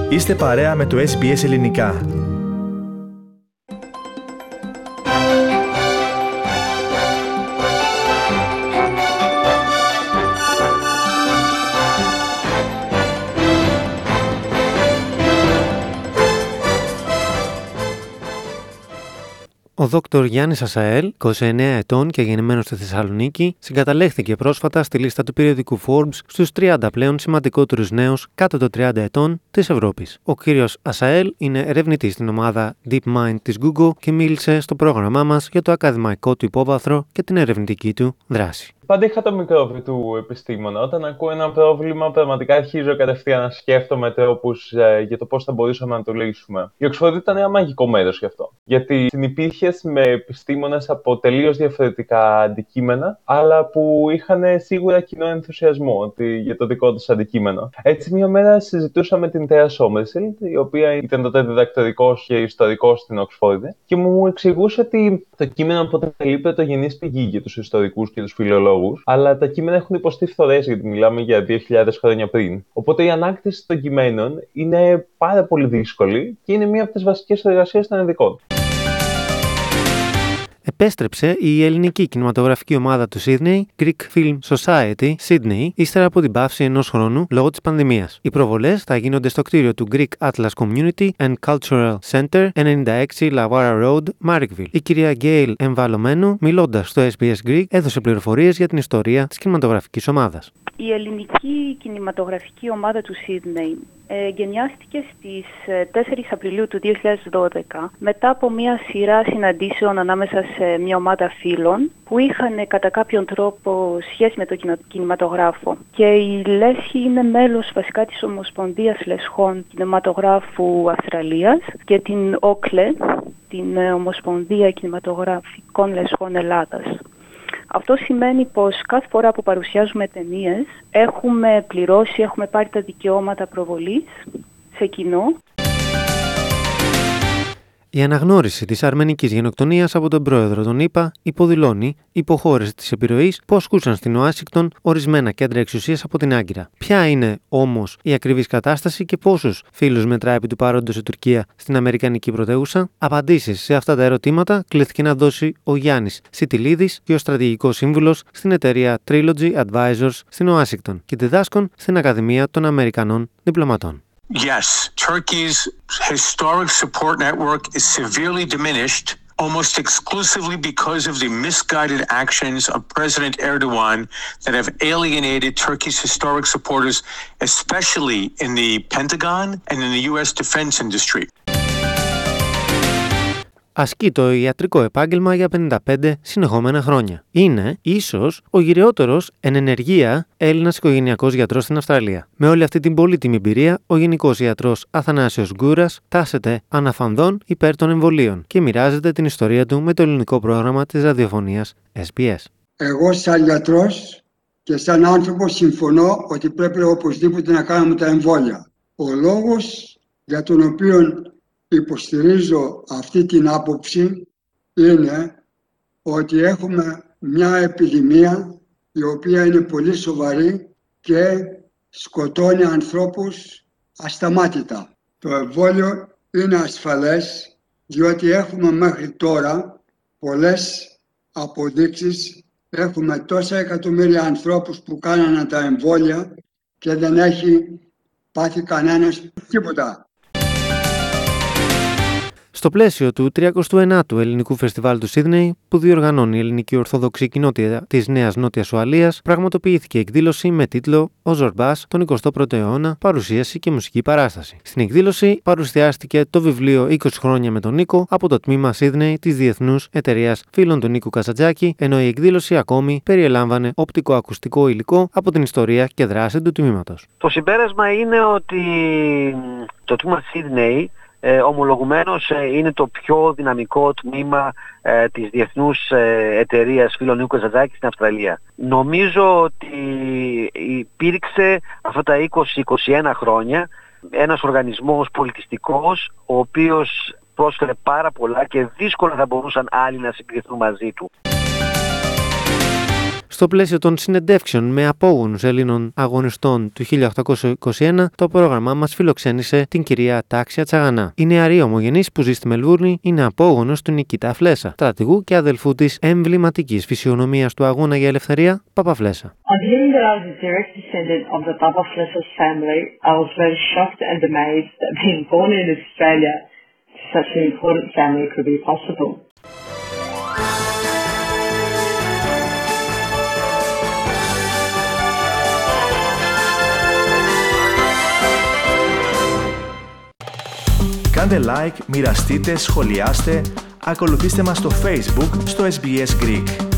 Είστε παρέα με το SBS Ελληνικά. Ο Δόκτωρ Γιάννης Ασαέλ, 29 ετών και γεννημένος στη Θεσσαλονίκη, συγκαταλέχθηκε πρόσφατα στη λίστα του περιοδικού Forbes στους 30 πλέον σημαντικότερους νέους κάτω των 30 ετών της Ευρώπης. Ο κύριος Ασαέλ είναι ερευνητής στην ομάδα DeepMind της Google και μίλησε στο πρόγραμμά μας για το ακαδημαϊκό του υπόβαθρο και την ερευνητική του δράση. Πάντα είχα το μικρόβιο του επιστήμονα. Όταν ακούω ένα πρόβλημα, πραγματικά αρχίζω κατευθείαν να σκέφτομαι τρόπους για το πώς θα μπορούσαμε να το λύσουμε. Η Οξφόρδη ήταν ένα μαγικό μέρος γι' αυτό. Γιατί συνυπήρχες με επιστήμονες από τελείως διαφορετικά αντικείμενα, αλλά που είχαν σίγουρα κοινό ενθουσιασμό για το δικό τους αντικείμενο. Έτσι, μια μέρα συζητούσα με την Τέα Σόμερσελτ, η οποία ήταν τότε διδακτορικός και ιστορικός στην Οξφόρδη, και μου εξηγούσε ότι το κείμενο αποτελεί πρωτογενής πηγή για τους ιστορικούς και τους φιλολόγους. Αλλά τα κείμενα έχουν υποστεί φθορές, γιατί μιλάμε για 2.000 χρόνια πριν. Οπότε η ανάκτηση των κειμένων είναι πάρα πολύ δύσκολη και είναι μία από τις βασικές εργασίες των ειδικών. Επέστρεψε η ελληνική κινηματογραφική ομάδα του Sydney, Greek Film Society Sydney, ύστερα από την παύση ενός χρόνου λόγω της πανδημίας. Οι προβολές θα γίνονται στο κτίριο του Greek Atlas Community and Cultural Center, 96 Lawara Road, Marrickville. Η κυρία Γκέιλ Εμβαλωμένου, μιλώντας στο SBS Greek, έδωσε πληροφορίες για την ιστορία της κινηματογραφικής ομάδας. Η ελληνική κινηματογραφική ομάδα του Sydney γενιάστηκε στις 4 Απριλίου του 2012 μετά από μια σειρά συναντήσεων ανάμεσα σε μια ομάδα φίλων που είχαν κατά κάποιον τρόπο σχέση με τον κινηματογράφο. Και η Λέσχη είναι μέλος βασικά της Ομοσπονδίας Λεσχών Κινηματογράφου Αυστραλίας και την ΟΚΛΕ, την Ομοσπονδία Κινηματογραφικών Λεσχών Ελλάδας. Αυτό σημαίνει πως κάθε φορά που παρουσιάζουμε ταινίες έχουμε πληρώσει, έχουμε πάρει τα δικαιώματα προβολής σε κοινό. Η αναγνώριση της αρμενικής γενοκτονίας από τον πρόεδρο των ΗΠΑ υποδηλώνει υποχώρηση της επιρροής που ασκούσαν στην Ουάσιγκτον ορισμένα κέντρα εξουσίας από την Άγκυρα. Ποια είναι όμως η ακριβής κατάσταση και πόσους φίλους μετρά επί του παρόντος η Τουρκία στην αμερικανική πρωτεύουσα? Απαντήσεις σε αυτά τα ερωτήματα κλήθηκε να δώσει ο Γιάννης Σιτιλίδης και ο στρατηγικός σύμβουλος στην εταιρεία Trilogy Advisors στην Ουάσιγκτον και διδάσκων στην Ακαδημία των Αμερικανών Διπλωματών. Yes, Turkey's historic support network is severely diminished, almost exclusively because of the misguided actions of President Erdogan that have alienated Turkey's historic supporters, especially in the Pentagon and in the U.S. defense industry. Ασκεί το ιατρικό επάγγελμα για 55 συνεχόμενα χρόνια. Είναι ίσως ο γυριότερος εν ενεργεία Έλληνας οικογενειακός γιατρός στην Αυστραλία. Με όλη αυτή την πολύτιμη εμπειρία, ο γενικός ιατρός Αθανάσιος Γκούρας τάσεται αναφανδόν υπέρ των εμβολίων και μοιράζεται την ιστορία του με το ελληνικό πρόγραμμα της ραδιοφωνίας SBS. Εγώ σαν γιατρός και σαν άνθρωπος συμφωνώ ότι πρέπει οπωσδήποτε να κάνουμε τα εμβόλια. Ο λόγος για τον οποίο υποστηρίζω αυτή την άποψη είναι ότι έχουμε μια επιδημία η οποία είναι πολύ σοβαρή και σκοτώνει ανθρώπους ασταμάτητα. Το εμβόλιο είναι ασφαλές διότι έχουμε μέχρι τώρα πολλές αποδείξεις. Έχουμε τόσα εκατομμύρια ανθρώπους που κάνανε τα εμβόλια και δεν έχει πάθει κανένας τίποτα. Στο πλαίσιο του 39ου Ελληνικού Φεστιβάλ του Σίδνεϊ, που διοργανώνει η Ελληνική Ορθόδοξη Κοινότητα της Νέας Νότιας Ουαλίας, πραγματοποιήθηκε εκδήλωση με τίτλο «Ο Ζορμπάς τον 21ο αιώνα, παρουσίαση και μουσική παράσταση». Στην εκδήλωση παρουσιάστηκε το βιβλίο 20 χρόνια με τον Νίκο από το τμήμα Σίδνεϊ της Διεθνούς Εταιρείας Φίλων του Νίκου Καζατζάκη, ενώ η εκδήλωση ακόμη περιελάμβανε οπτικοακουστικό υλικό από την ιστορία και δράση του τμήματος. Το συμπέρασμα είναι ότι το τμήμα Σίδνεϊ ομολογουμένως είναι το πιο δυναμικό τμήμα της Διεθνούς Εταιρείας Φίλων Νίκου Καζατζάκη στην Αυστραλία. Νομίζω ότι υπήρξε αυτά τα 20-21 χρόνια ένας οργανισμός πολιτιστικός, ο οποίος πρόσφερε πάρα πολλά και δύσκολα θα μπορούσαν άλλοι να συγκριθούν μαζί του. Στο πλαίσιο των συνεντεύξεων με απόγονους Ελλήνων αγωνιστών του 1821, το πρόγραμμα μας φιλοξένησε την κυρία Τάξια Τσαγανά. Η νεαρή ομογενής που ζει στη Μελβούρνη είναι απόγονος του Νικήτα Φλέσσα, στρατηγού και αδελφού της εμβληματικής φυσιογνωμίας του αγώνα για ελευθερία, Παπα Φλέσσα. On hearing that I was a direct descendant of the Papa Flessa's family, I was very shocked and amazed that being born in Australia to such an important family could be possible. Κάντε like, μοιραστείτε, σχολιάστε, ακολουθήστε μας στο Facebook στο SBS Greek.